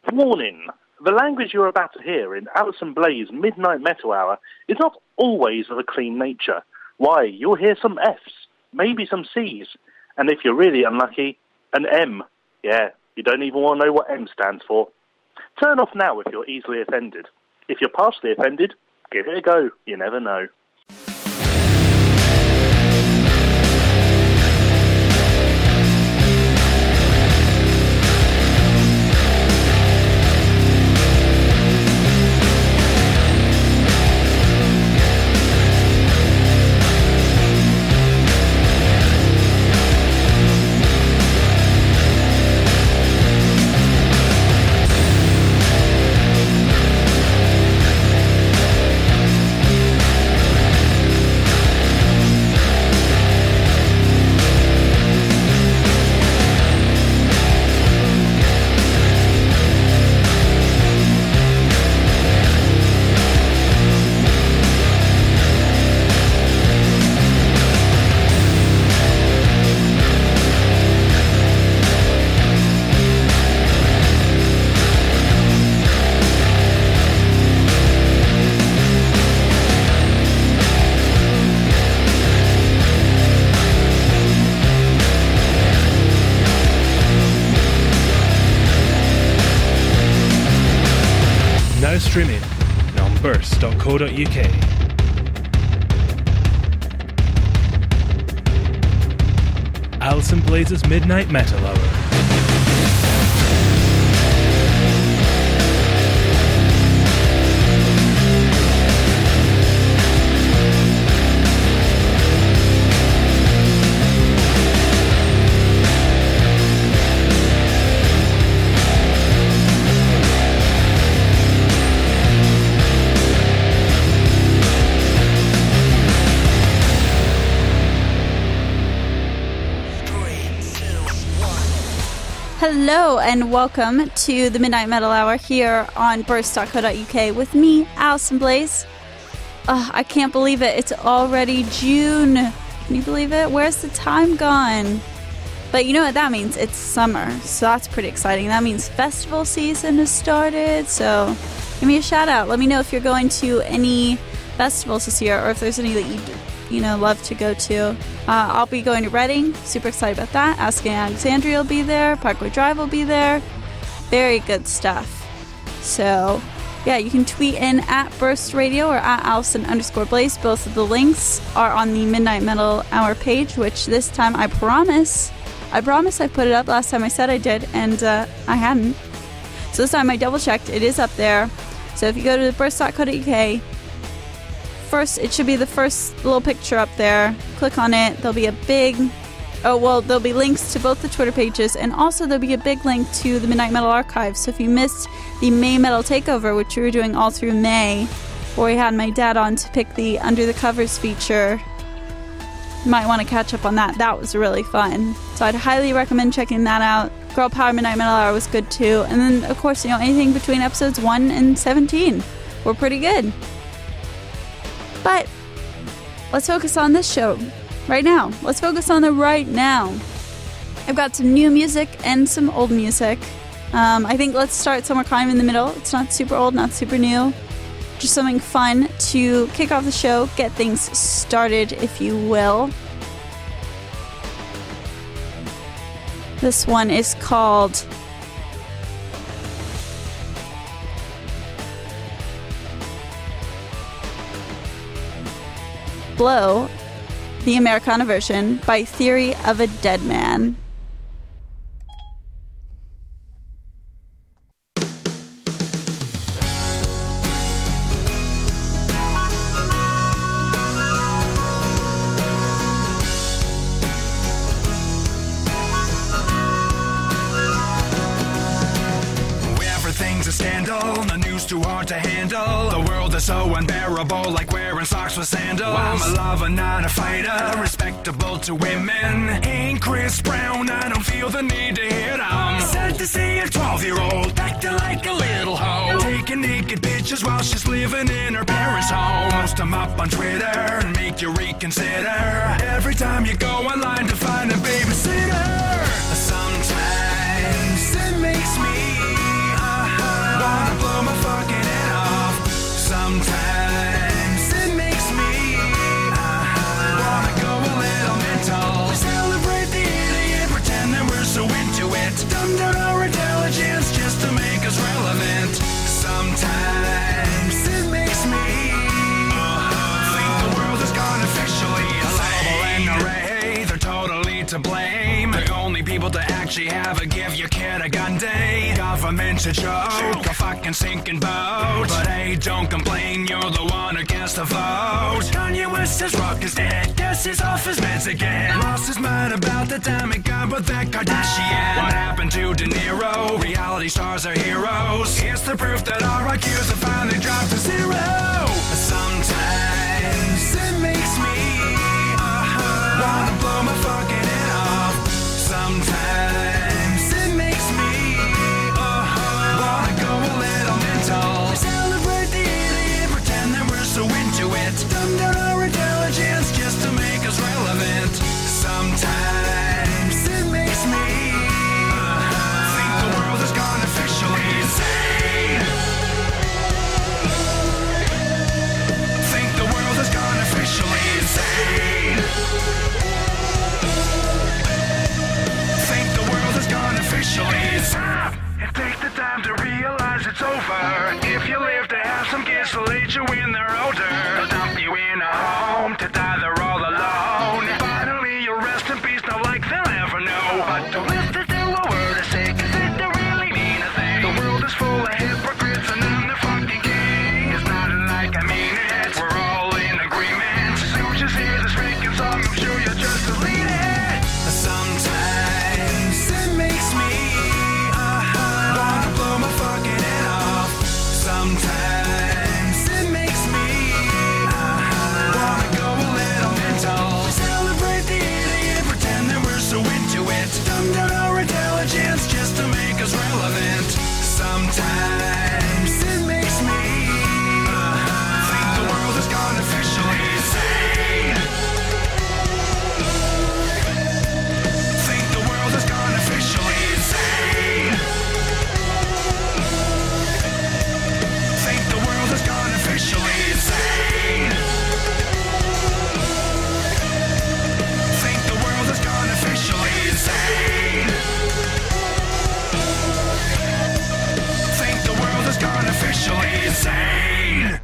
Warning! The language you're about to hear in Alison Blaze Midnight Metal Hour is not always of a clean nature. Why, you'll hear some Fs, maybe some Cs, and if you're really unlucky, an M. Yeah, you don't even want to know what M stands for. Turn off now if you're easily offended. If you're partially offended, give it a go. You never know. Streaming on burst.co.uk. Alison Blaze's Midnight Metal Hour. Hello and welcome to the Midnight Metal Hour here on burst.co.uk with me, Alison Blaze. I can't believe it. It's already June. Can you believe it? Where's the time gone? But you know what that means? It's summer, so that's pretty exciting. That means festival season has started, so give me a shout out. Let me know if you're going to any festivals this year or if there's any that you love to go to. I'll be going to Reading. Super excited about that. Asking Alexandria will be there. Parkway Drive will be there. Very good stuff. So, yeah, you can tweet in at Burst Radio or at Alison_Blaze. Both of the links are on the Midnight Metal Hour page, which this time I promise I put it up. Last time I said I did, and I hadn't. So this time I double-checked. It is up there. So if you go to the burst.co.uk, first, it should be the first little picture up there. Click on it. There'll be there'll be links to both the Twitter pages, and also there'll be a big link to the Midnight Metal Archive. So if you missed the May Metal Takeover, which we were doing all through May, where we had my dad on to pick the Under the Covers feature, you might want to catch up on that. That was really fun. So I'd highly recommend checking that out. Girl Power Midnight Metal Hour was good too. And then, of course, anything between episodes 1 and 17 were pretty good. But let's focus on this show right now. Let's focus on the right now. I've got some new music and some old music. I think let's start somewhere kind of in the middle. It's not super old, not super new. Just something fun to kick off the show, get things started, if you will. This one is called Blow, the Americana version, by Theory of a Dead Man. Everything's a scandal, the news too hard to handle. The world is so unbearable, like wearing socks with sandals. I'm a lover, not a fighter, respectable to women. Ain't Chris Brown, I don't feel the need to hit 'em. Sad to see a 12-year-old acting like a little hoe, taking naked pictures while she's living in her parents' home. Post them up on Twitter and make you reconsider every time you go online to find a babysitter. Sometimes it makes me meant to joke, a fucking sinking boat. But hey, don't complain, you're the one who gets the vote. Kanye West says rock is dead, guess he's off his meds again. Lost his mind about the time he got with that Kardashian. What happened to De Niro? Reality stars are heroes. It's the proof that our IQs have finally dropped to zero. Sometimes it makes me wanna blow my fucking head off. Sometimes it makes me wanna go a little mental. Celebrate the idiot, pretend that we're so into it. Dumb down our intelligence just to make us relevant. Sometimes it makes me think the world has gone officially insane. Think the world has gone officially insane. Think the world has gone officially insane. And take the time to realize it's over. If you live to have some kids to lead you when they're older, they'll dump you in a home to die they're all alone. Finally you'll rest in peace, not like they'll ever know. But don't listen to a word I say, cause it don't really mean a thing. The world is full of hypocrites and I'm the fucking king. It's not like I mean it, we're all in agreement. So just hear this freaking song, I'm sure you'll just delete it. Sometimes it makes me wanna blow my fucking head off. Sometimes it makes me wanna go a little mental. Celebrate the idiot, pretend that we're so into it. Dumb down our intelligence just to make us relevant. Sometimes it makes me think the world has gone officially insane. Think the world has gone officially insane. Think the world has gone officially insane. Think the world has gone officially insane. Think the world has gone officially insane.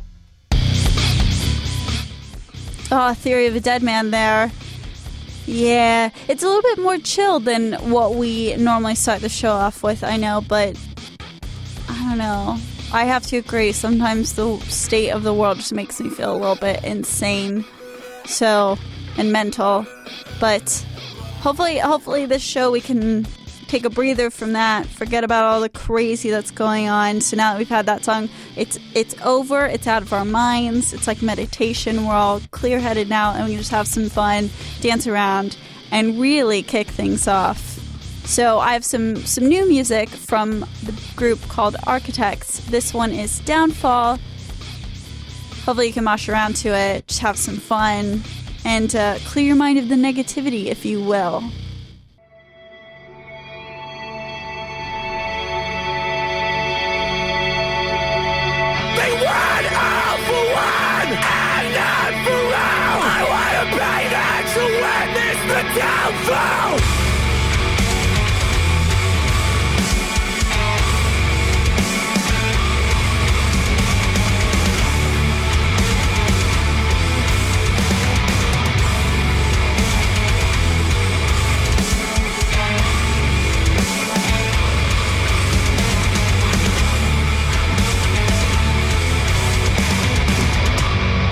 Oh, Theory of a Dead Man there. Yeah, it's a little bit more chill than what we normally start the show off with, I know, but I don't know. I have to agree, sometimes the state of the world just makes me feel a little bit insane. So, and mental. But hopefully this show we can take a breather from that, forget about all the crazy that's going on. So now that we've had that song, it's over, it's out of our minds, it's like meditation, we're all clear-headed now and we can just have some fun, dance around, and really kick things off. So I have some new music from the group called Architects. This one is Downfall. Hopefully you can mosh around to it, just have some fun, and clear your mind of the negativity, if you will. They want all for one and not for all. I wanna pay that to witness the downfall.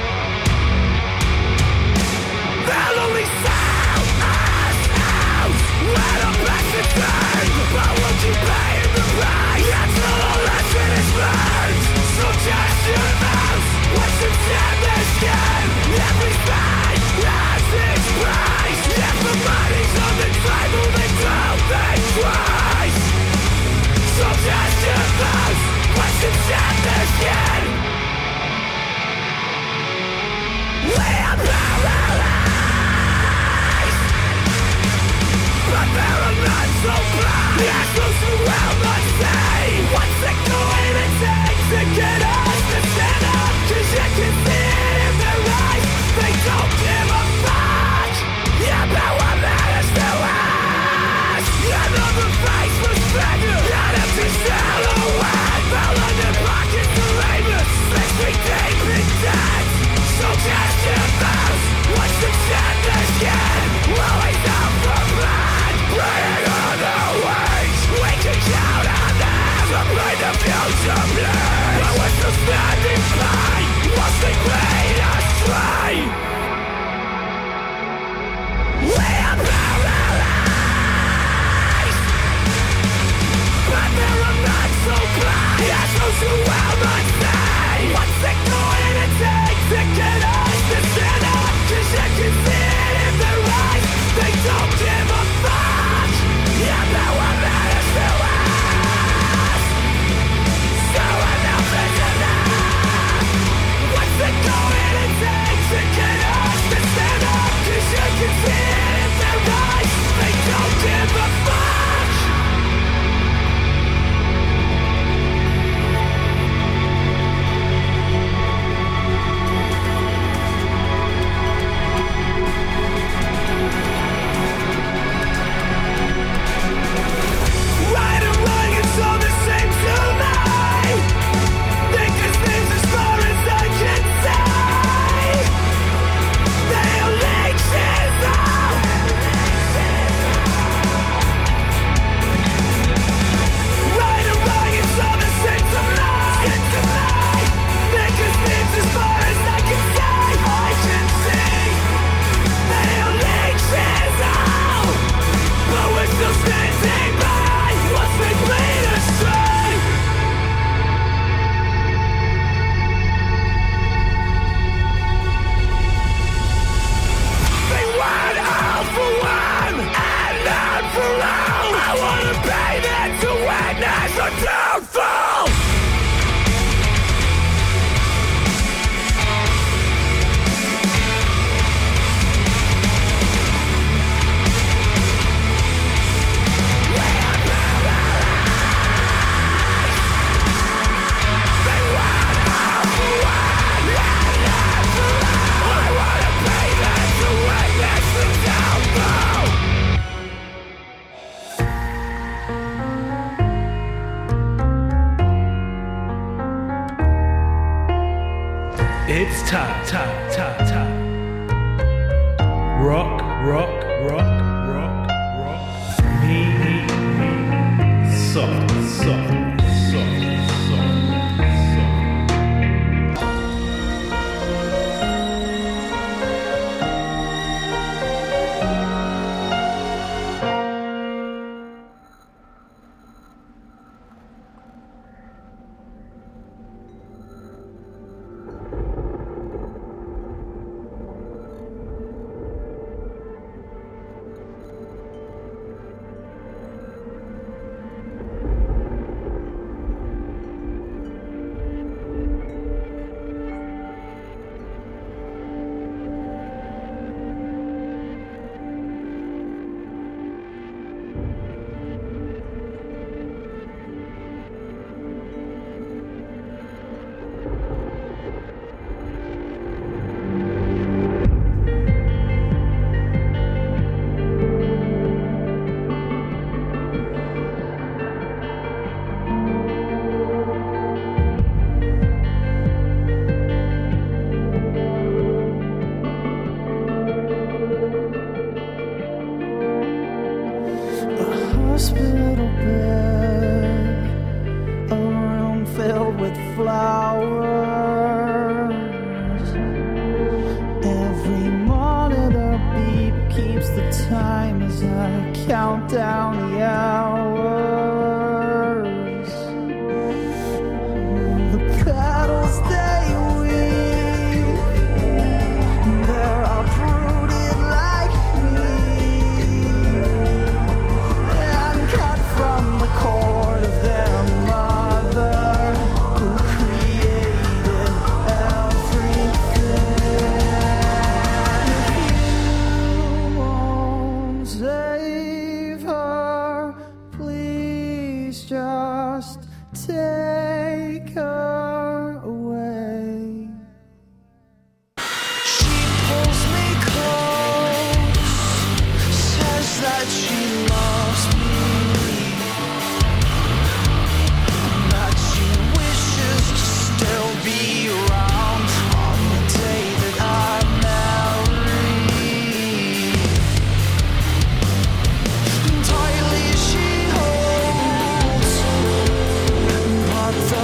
They'll only sell us out. It's time. Rock. Me. Soft. Hospital bed, a room filled with flowers. Every monitor beep keeps the time as I count down the hours. The petals they weave, they're uprooted like me. From the cord of their mother, who created everything. You won't save her, please just take her away. She pulls me close, says that she loves me. Be around on the day that I marry. Tightly she holds, but the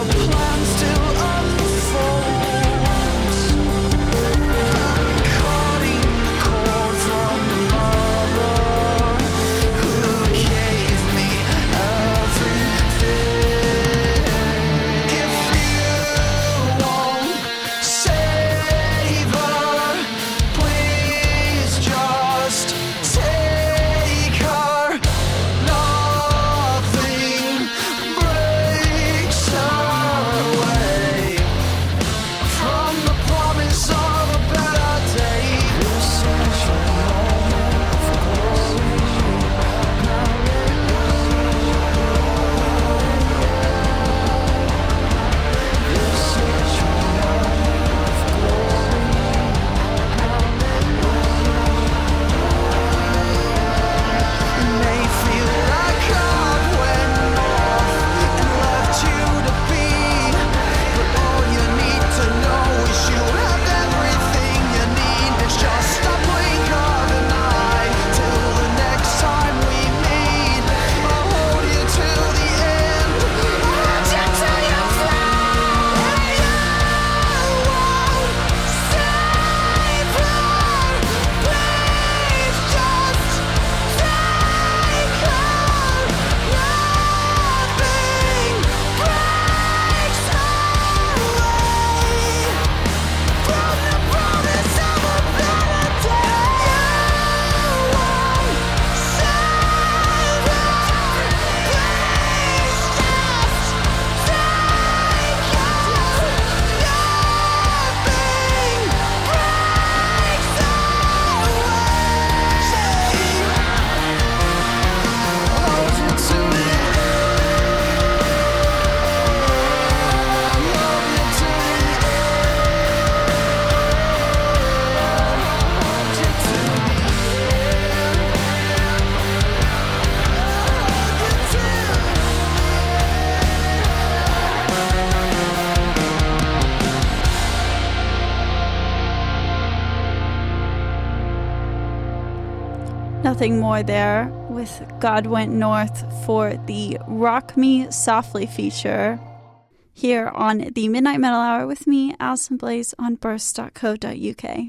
Nothing More there with God Went North for the Rock Me Softly feature here on the Midnight Metal Hour with me, Alison Blaze, on burst.co.uk.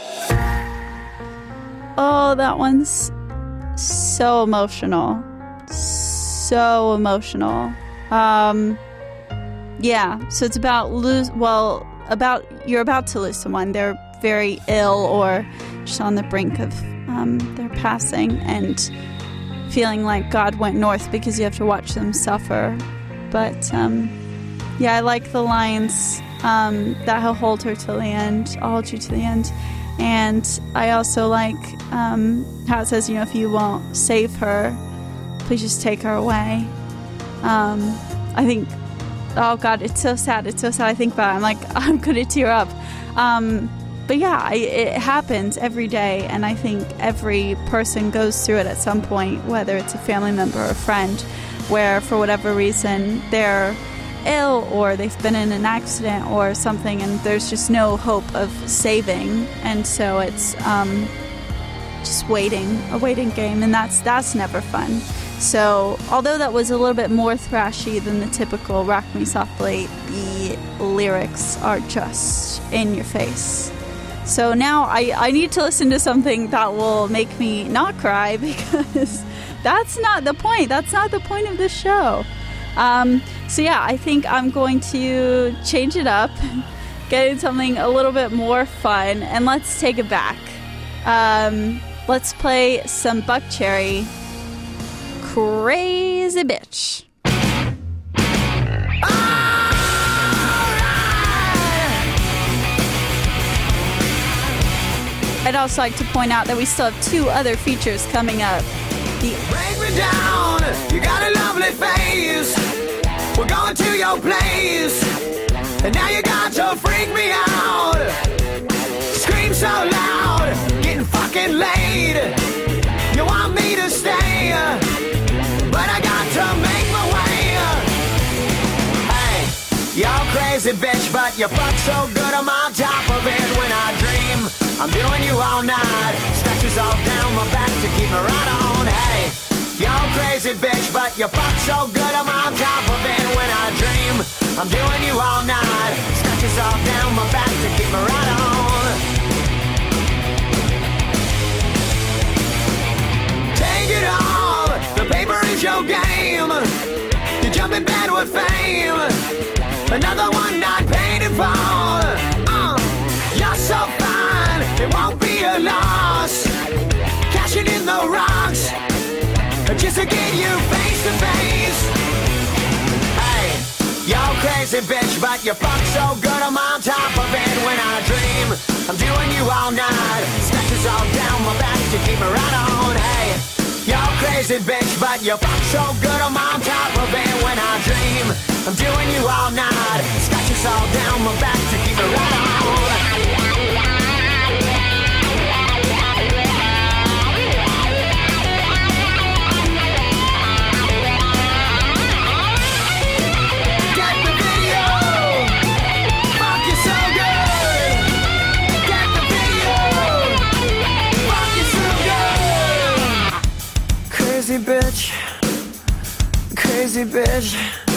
Oh, that one's so emotional. So emotional. Yeah, so it's about you're about to lose someone. They're very ill or just on the brink of their passing, and feeling like God went north because you have to watch them suffer. But yeah, I like the lines that he'll hold her till the end. I'll hold you to the end. And I also like how it says, if you won't save her, please just take her away. I think, oh God, it's so sad. It's so sad. I think about it. I'm like, I'm going to tear up. But yeah, it happens every day, and I think every person goes through it at some point, whether it's a family member or a friend, where for whatever reason they're ill or they've been in an accident or something, and there's just no hope of saving, and so it's just a waiting game, and that's never fun. So although that was a little bit more thrashy than the typical Rock Me Softly, the lyrics are just in your face. So now I need to listen to something that will make me not cry, because that's not the point. That's not the point of this show. So yeah, I think I'm going to change it up, get into something a little bit more fun, and let's take it back. Let's play some Buckcherry, Crazy Bitch. I'd also like to point out that we still have 2 other features coming up. Break me down, you got a lovely face. We're going to your place, and now you got to freak me out. Scream so loud, getting fucking late. You want me to stay, but I got to make my way. Hey, you're crazy bitch, but you fuck so good I'm on top of it when I dream. I'm doing you all night, scratches all down my back to keep me right on. Hey, you're crazy bitch, but you fuck so good I'm on top of it when I dream. I'm doing you all night, scratches all down my back to keep me right on. Take it all, the paper is your game. You jump in bed with fame, another one not paid in full. You're so fine, it won't be a loss. Cashing in the rocks, just to get you face to face. Hey, you're crazy bitch, but you fuck so good I'm on top of it when I dream. I'm doing you all night, scratches all down my back to keep me right on. Hey, you're crazy bitch, but you fuck so good I'm on top of it when I dream. I'm doing you all night, scratches all down my back to keep me right on. Crazy bitch, crazy bitch,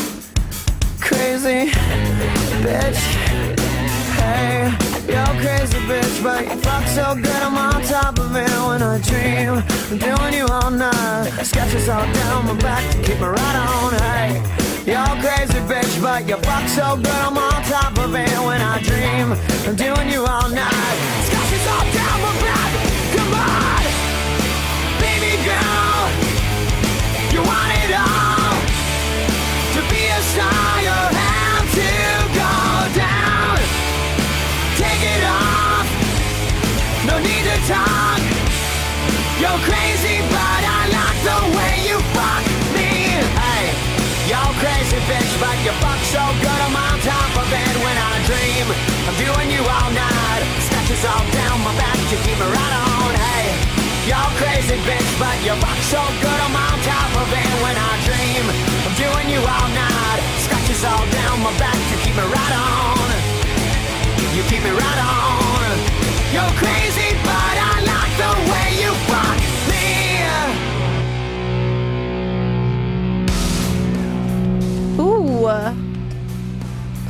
crazy bitch. Hey, you're crazy bitch, but you fuck so good I'm on top of it when I dream. I'm doing you all night, scratches all down my back to keep me right on. Hey, you're crazy bitch, but you fuck so good I'm on top of it when I dream. I'm doing you all night, scratches all down my back. Come on, baby girl, you want it all. To be a star, you have to go down. Take it off, no need to talk. You're crazy, but I like the way you fuck me. Hey, you're crazy bitch, but you fuck so good I'm on top of it when I dream. I'm doing you all night, scratches all down my back to keep me right on. Hey, you're crazy bitch, but you fuck so good I'm on top of it when I dream. I'm doing you all night, scratches all down my back to keep me right on. You keep me right on. You're crazy, but I like the way you fuck me.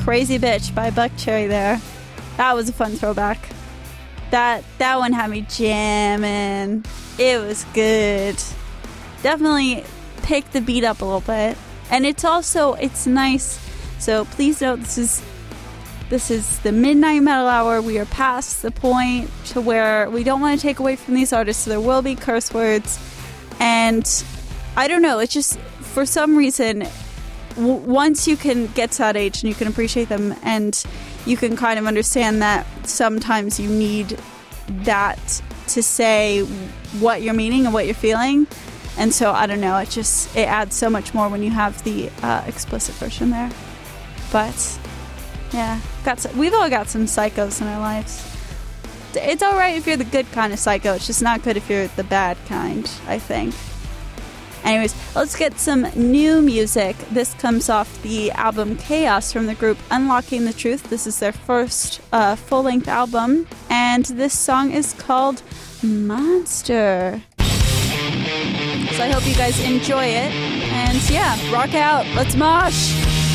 Crazy Bitch by Buckcherry there. That was a fun throwback. That one had me jamming. It was good. Definitely pick the beat up a little bit. And it's nice. So please note this is the Midnight Metal Hour. We are past the point to where we don't want to take away from these artists. So there will be curse words. And I don't know, it's just, for some reason, once you can get to that age and you can appreciate them and you can kind of understand that sometimes you need that to say what you're meaning and what you're feeling. And so, I don't know, it adds so much more when you have the explicit version there. But, yeah, we've all got some psychos in our lives. It's alright if you're the good kind of psycho, it's just not good if you're the bad kind, I think. Anyways, let's get some new music. This comes off the album Chaos from the group Unlocking the Truth. This is their first full-length album, and this song is called Monster. So I hope you guys enjoy it, and yeah, rock out. Let's mosh!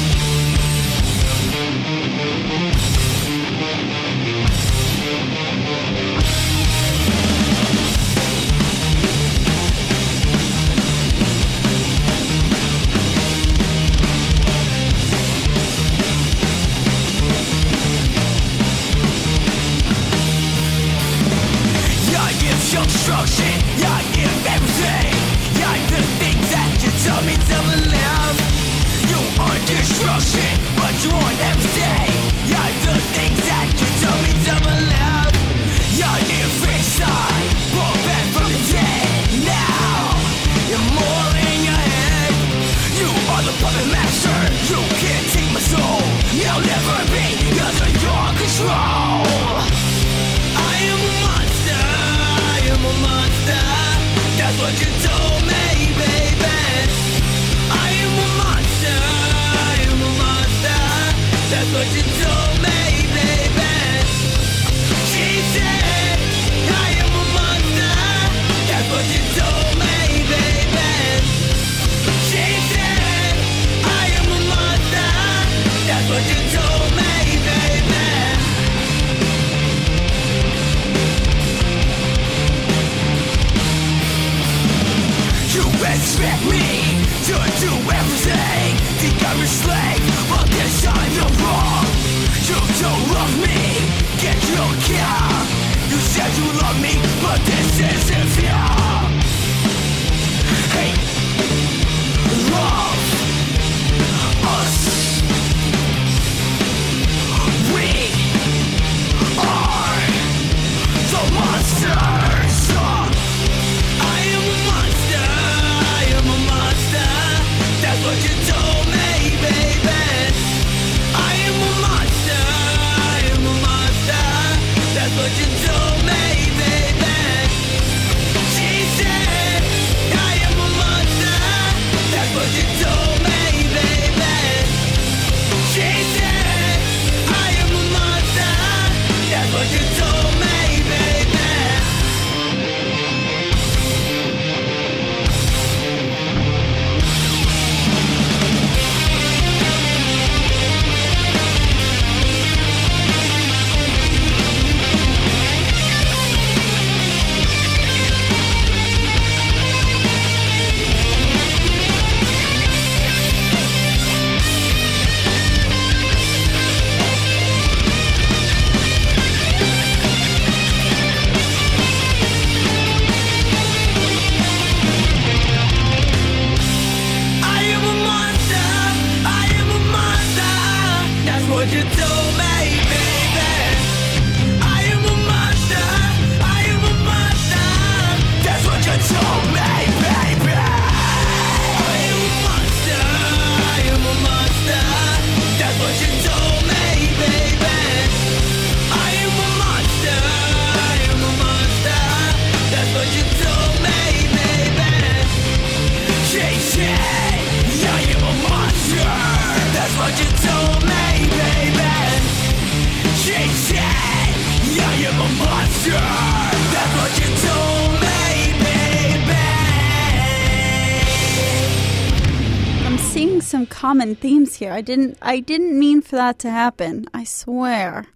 Destruction, yeah, give everything. Yeah, the things that you tell me to believe. You are destruction, but you want everything. Yeah, the things that you tell me to believe. Yeah, every side, pull back from the dead. Now, you're more in your head. You are the puppet master. You can't take my soul. You'll never be, cause of your control. I am a monster. I'm a monster, that's what you told me, baby. I am a monster, I am a monster, that's what you told me, baby. She said, I am a monster, that's what you told me, baby. She said, I am a monster, that's what you told me, baby. You expect me to do everything. Think I'm a slave, but this time you're wrong. You don't love me, get your care. You said you love me, but this isn't fair. Hate, love, us. We are the monsters. I am a monster, I am a monster. That's what you told me, baby. I am a monster, I am a monster. That's what you told me, baby. She some common themes here. I didn't mean for that to happen. I swear.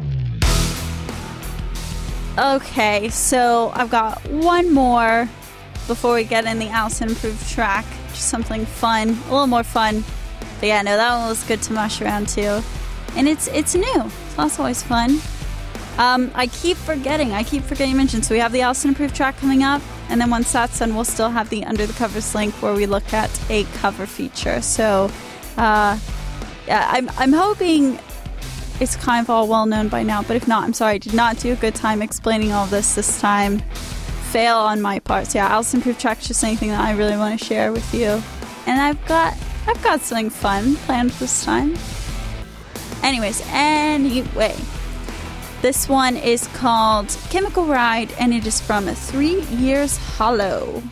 Okay, so I've got one more before we get in the Allison Approved track. Just something fun, a little more fun. But yeah, no, that one was good to mush around too. And it's new, so that's always fun. I keep forgetting to mention. So we have the Allison Approved track coming up, and then once that's done, we'll still have the Under the Covers link where we look at a cover feature. So, yeah, I'm hoping it's kind of all well known by now, but if not, I'm sorry, I did not do a good time explaining all this time. Fail on my part. So yeah, Allison Approved track is just anything that I really want to share with you, and I've got something fun planned this time. Anyways, anyway. This one is called Chemical Ride, and it is from 3 Years Hollow.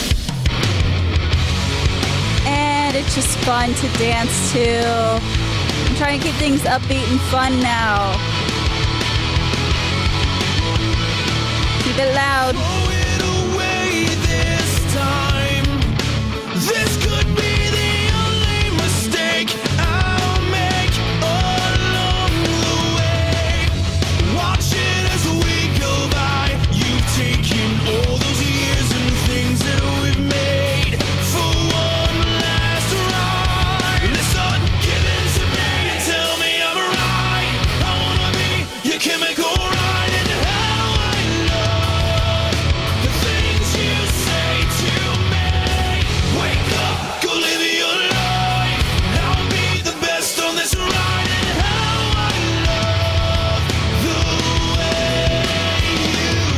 And it's just fun to dance to. I'm trying to keep things upbeat and fun now. Keep it loud. Throw it away this time. This could be the only mistake I'll make along the way. Watch it as we go by. You've taken all those years and things that we've made for one last ride. Listen, give in to me and tell me I'm right. I wanna be your chemical ride, and how I love the things you say to me. Wake up, go live your life. I'll be the best on this ride, and how I love the way you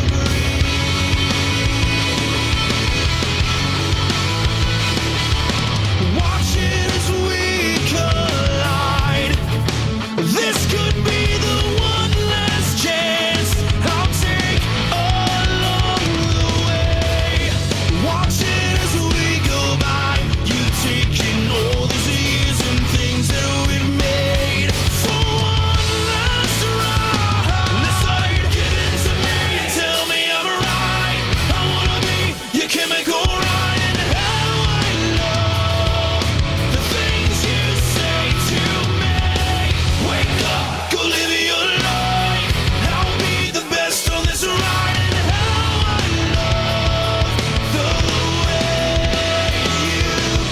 breathe. Watch it as we collide. This could be the one last chance I'll take along the way. Watch it as we go by. You've taken all those years and things that we've made for one last ride. Listen, give in to me and tell me I'm right. I wanna be your chemical ride, and how I love the things you say to me. Wake up, go live your life. I'll be the best on this ride, and how I love the way you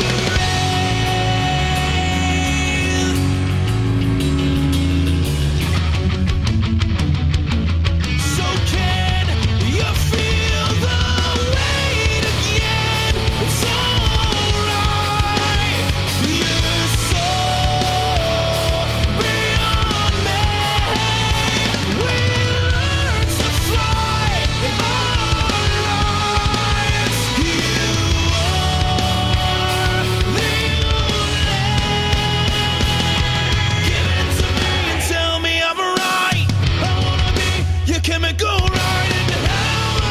breathe. So can you feel the weight again? It's alright. You're so beyond me. We learn to fly in our lives. You are the only. Give in to me and tell me I'm right. I wanna be your chemical ride, and how I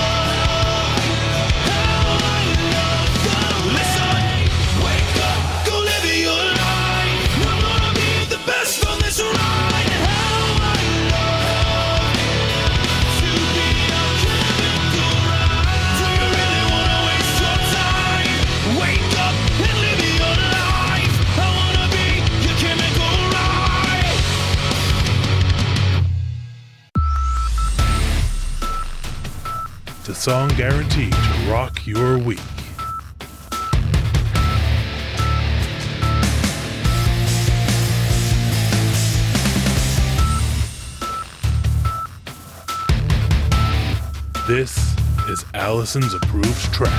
love the listen. Wake up, go live your life. I wanna be the best on this ride, and how I love to be your chemical ride. Do you really wanna waste your time? Wake up and live your life. I wanna be your chemical ride. The song guaranteed to rock your week. This is Allison's Approved track.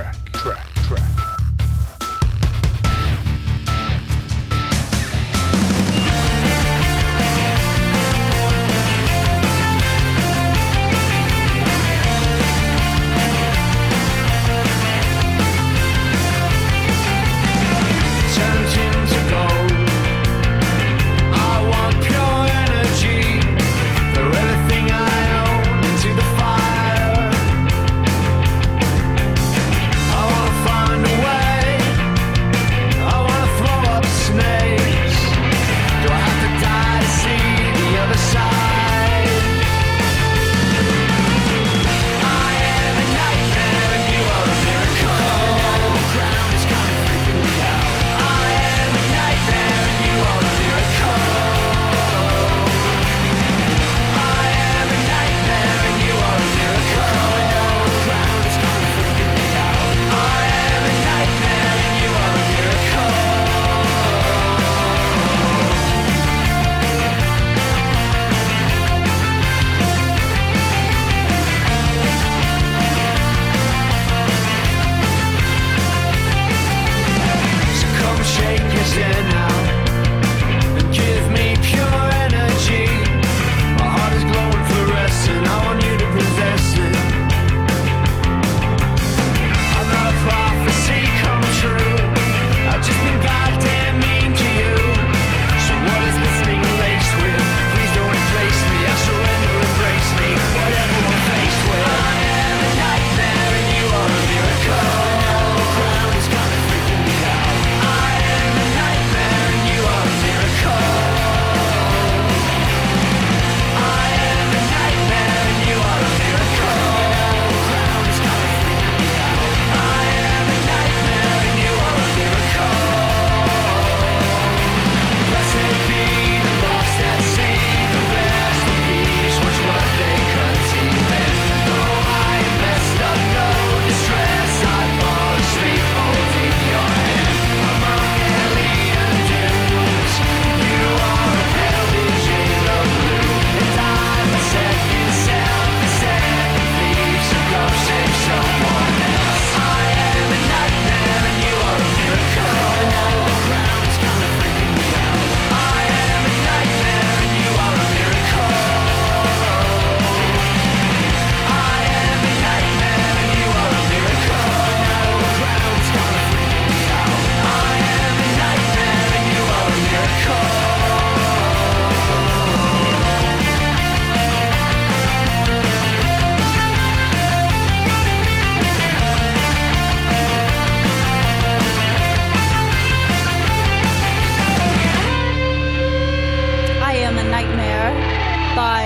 Turns into gold. I want pure energy. Throw everything I own into the fire. I wanna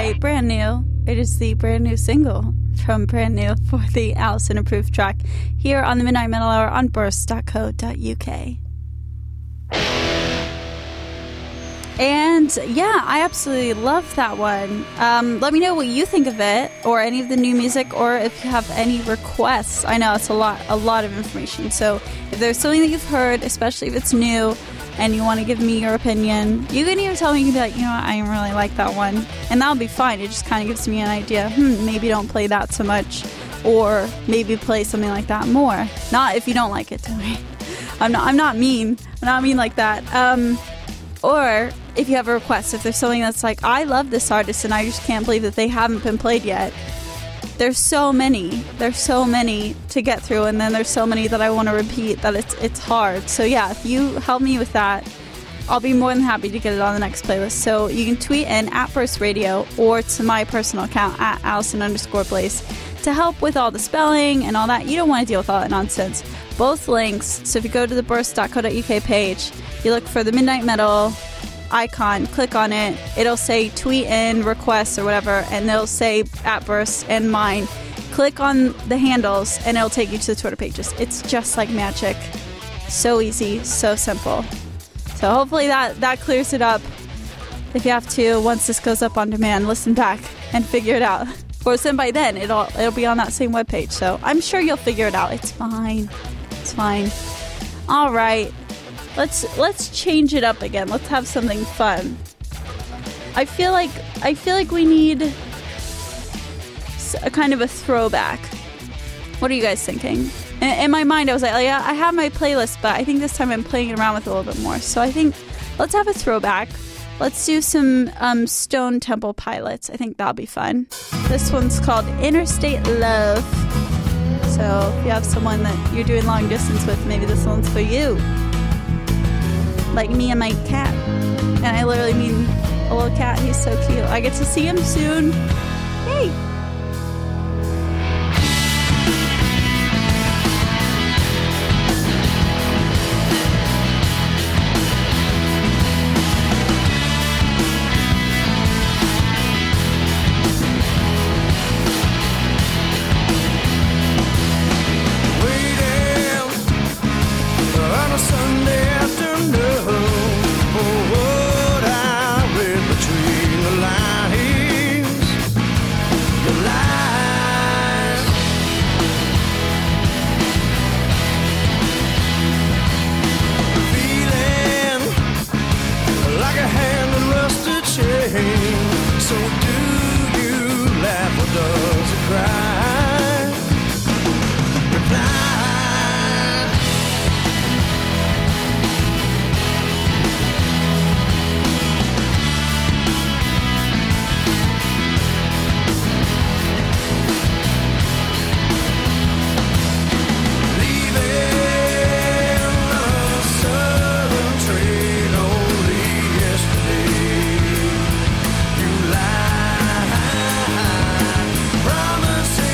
right, brand new. It is the brand new single from Brand New for the Allison Approved track here on the Midnight Metal Hour on burst.co.uk. And yeah, I absolutely love that one. Let me know what you think of it, or any of the new music, or if you have any requests. I know it's a lot of information. So if there's something that you've heard, especially if it's new, and you want to give me your opinion, you can even tell me, you can be like, you know what, I didn't really like that one. And that'll be fine. It just kind of gives me an idea. Maybe don't play that so much, or maybe play something like that more. Not if you don't like it to me. I'm not mean. I'm not mean like that. Or if you have a request, if there's something that's like, I love this artist and I just can't believe that they haven't been played yet. There's so many to get through, and then there's so many that I want to repeat that it's hard. So yeah, if you help me with that, I'll be more than happy to get it on the next playlist. So you can tweet in at Burst Radio or to my personal account at Allison_Blaze to help with all the spelling and all that. You don't want to deal with all that nonsense. Both links. So if you go to the burst.co.uk page, you look for the Midnight Metal icon, click on it, it'll say tweet in requests or whatever, and it'll say at Burst and mine. Click on the handles and it'll take you to the Twitter pages. It's just like magic. So easy, so simple. So hopefully that clears it up. If you have to, once this goes up on demand, listen back and figure it out. Or then by then it'll be on that same webpage. So I'm sure you'll figure it out. It's fine. It's fine. All right. Let's change it up again. Let's have something fun. I feel like we need a kind of a throwback. What are you guys thinking? In my mind, I was like, yeah, I have my playlist, but I think this time I'm playing it around with it a little bit more. So I think let's have a throwback. Let's do some Stone Temple Pilots. I think that'll be fun. This one's called Interstate Love. So if you have someone that you're doing long distance with, maybe this one's for you. Like me and my cat. And I literally mean a little cat. He's so cute. I get to see him soon. Hey! Promises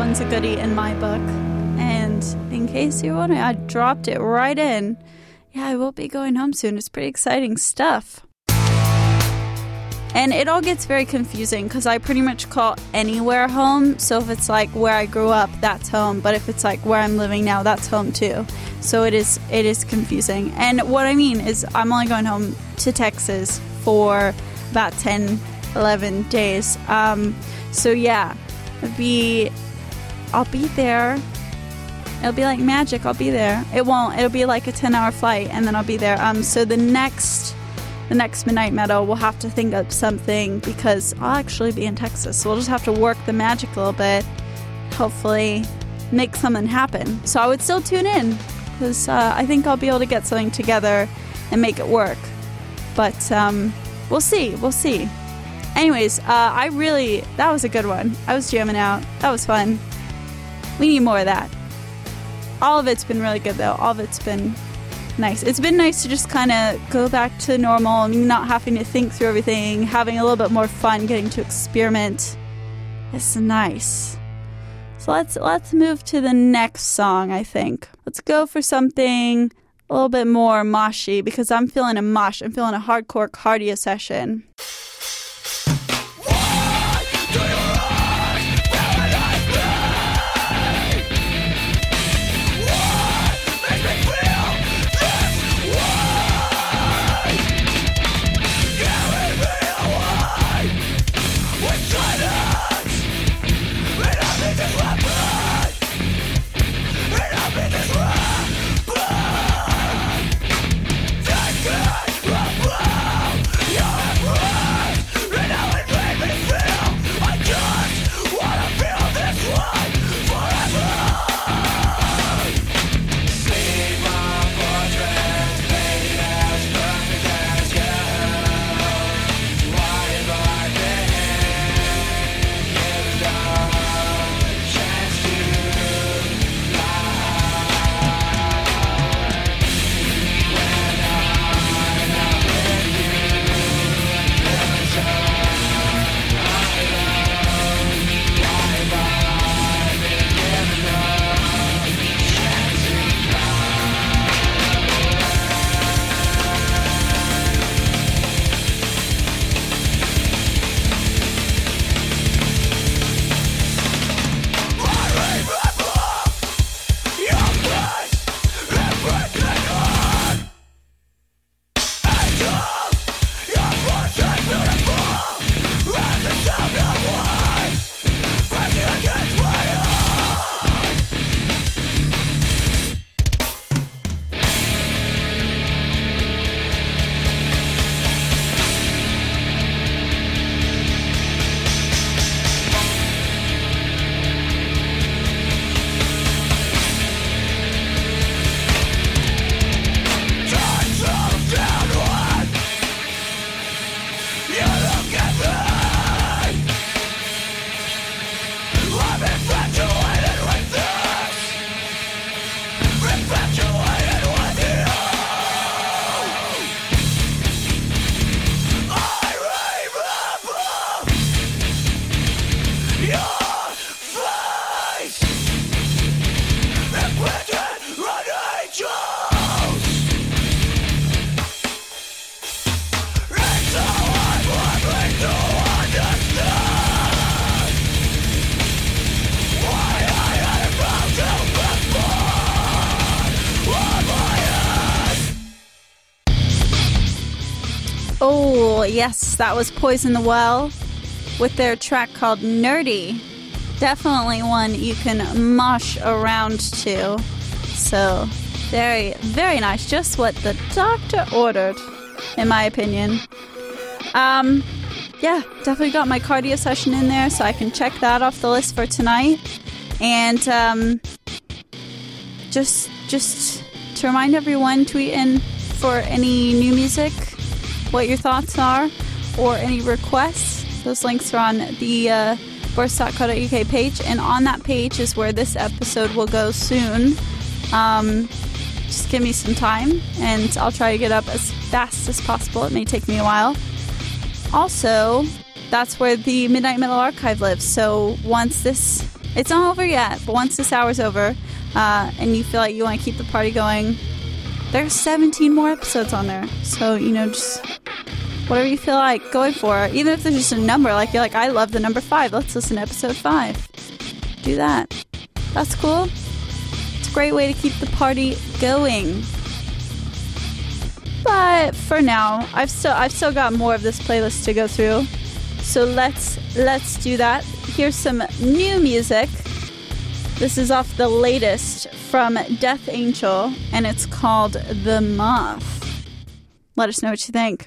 one's a goodie in my book. And in case you're wondering, I dropped it right in. Yeah, I will be going home soon. It's pretty exciting stuff. And it all gets very confusing because I pretty much call anywhere home. So if it's like where I grew up, that's home. But if it's like where I'm living now, that's home too. So it is confusing. And what I mean is I'm only going home to Texas for about 10, 11 days. So yeah, I'll be there. It'll be like magic. I'll be there. It'll be like a 10-hour flight and then I'll be there. So the next Midnight Meadow, we'll have to think of something because I'll actually be in Texas. So we'll just have to work the magic a little bit. Hopefully make something happen. So I would still tune in because I think I'll be able to get something together and make it work. But we'll see. Anyways, that was a good one. I was jamming out. That was fun. We need more of that. All of it's been really good though. All of it's been nice. It's been nice to just kind of go back to normal and not having to think through everything, having a little bit more fun, getting to experiment. It's nice. So let's move to the next song, I think. Let's go for something a little bit more moshy because I'm feeling a mosh. I'm feeling a hardcore cardio session. Oh, yes, that was Poison the Well with their track called Nerdy. Definitely one you can mosh around to. So, very, very nice. Just what the doctor ordered, in my opinion. Yeah, definitely got my cardio session in there, so I can check that off the list for tonight. And just to remind everyone, tweet in for any new music, what your thoughts are, or any requests. Those links are on the burst.co.uk page, and on that page is where this episode will go soon. Just give me some time, and I'll try to get up as fast as possible. It may take me a while. Also, that's where the Midnight Metal Archive lives, so once this It's not over yet, but once this hour's over, and you feel like you want to keep the party going, there's 17 more episodes on there. So, just whatever you feel like going for. Even if there's just a number, like you're like, I love the number 5. Let's listen to episode 5. Do that. That's cool. It's a great way to keep the party going. But for now, I've still got more of this playlist to go through. So let's do that. Here's some new music. This is off the latest from Death Angel, and it's called The Moth. Let us know what you think.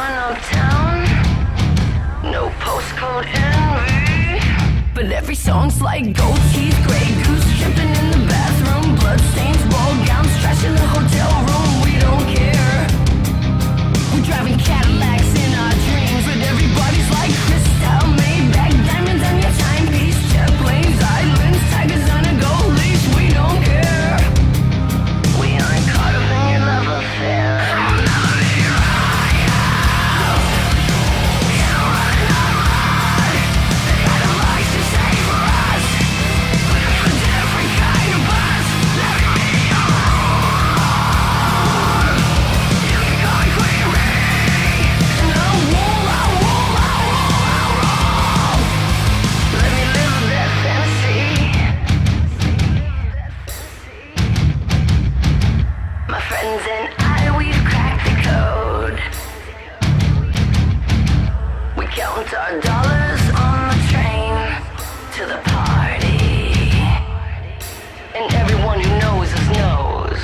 fun uptown, no postcode envy. But every song's like gold teeth, Grey Goose, tripping in the bathroom, bloodstains, ball gowns, trash in the hotel room. We don't care. We're driving Cadillacs in our dreams, but everybody's like crystal, Maybach, diamonds on your timepiece, jet planes, islands, tigers on a gold leash. We don't care. We aren't caught up in your love affair. Our dollars on the train to the party, and everyone who knows us knows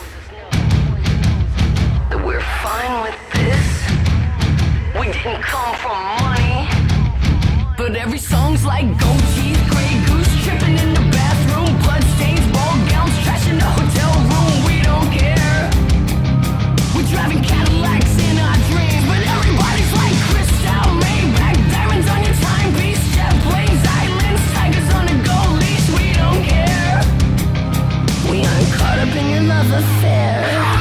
that we're fine with this. We didn't come from money, but every song's like gold teeth, Grey Goose, tripping in the bathroom, bloodstains, ball gowns, trash in the hotel room. We don't care. We're driving Cadillacs in our dreams, but everybody's like crystal, Maybach, diamonds on your timepiece, jet planes, islands, tigers on a gold leash. We don't care. We aren't caught up in your love affair.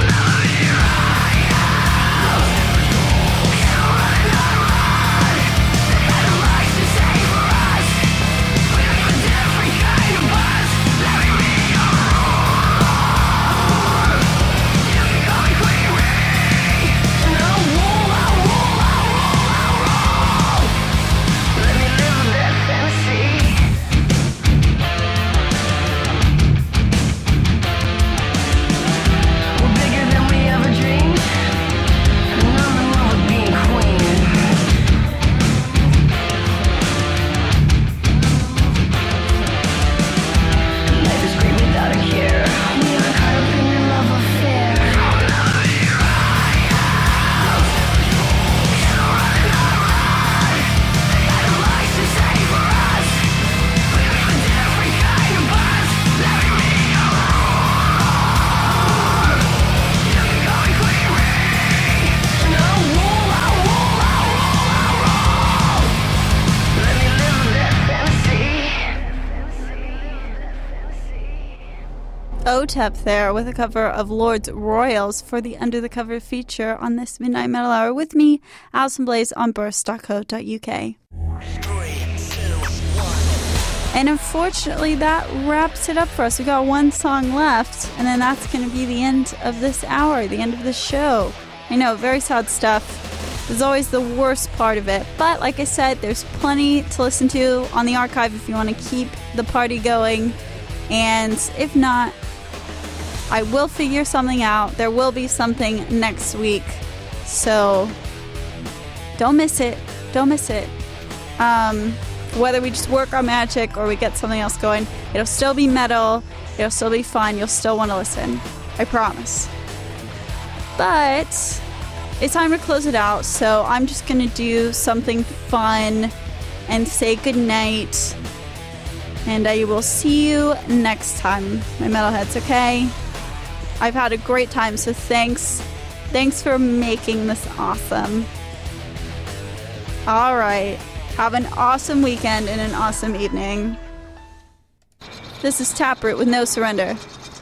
OTEP there with a cover of Lord's Royals for the Under the Cover feature on this Midnight Metal Hour with me, Alison Blaze, on burst.co.uk. And unfortunately, that wraps it up for us. We got one song left, and then that's going to be the end of this hour, the end of the show. I know, very sad stuff. It's always the worst part of it. But like I said, there's plenty to listen to on the archive if you want to keep the party going. And if not, I will figure something out. There will be something next week. So don't miss it. Don't miss it. Whether we just work our magic or we get something else going, it'll still be metal. It'll still be fun. You'll still want to listen. I promise. But it's time to close it out. So I'm just going to do something fun and say goodnight. And I will see you next time, my metalheads, okay? I've had a great time, so thanks. Thanks for making this awesome. All right. Have an awesome weekend and an awesome evening. This is Taproot with No Surrender.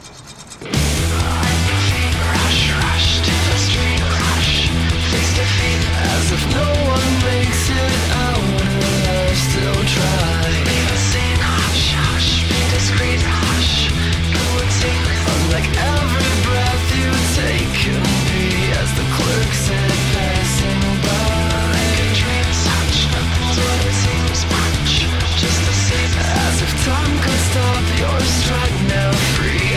As if no one makes it out, I still try. Hush, hush, be discreet, hush. Like every breath you take can be, as the clerk said, passing by. Like a dream such, what it seems much, just the same. As if time could stop your stride now free.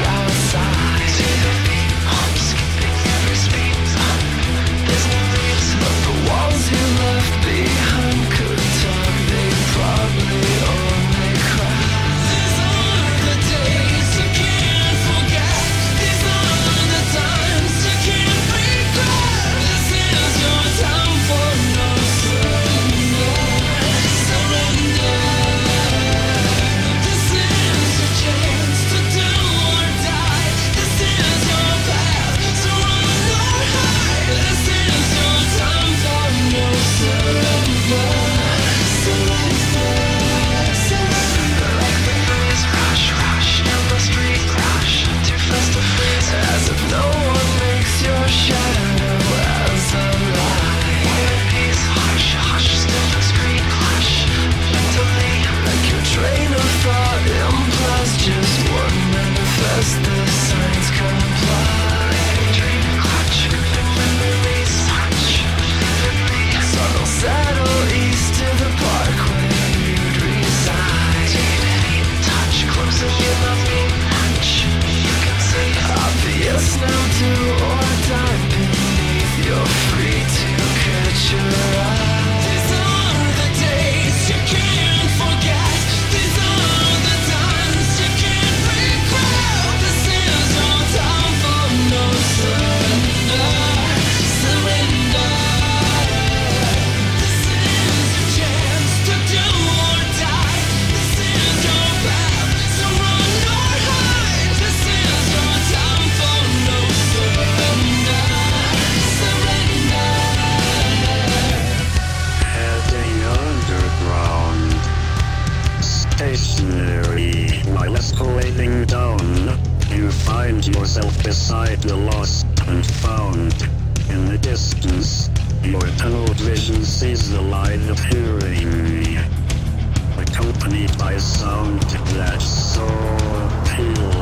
beside the lost and found. In the distance, your tunneled vision sees the light of hearing, accompanied by a sound that's so appealing.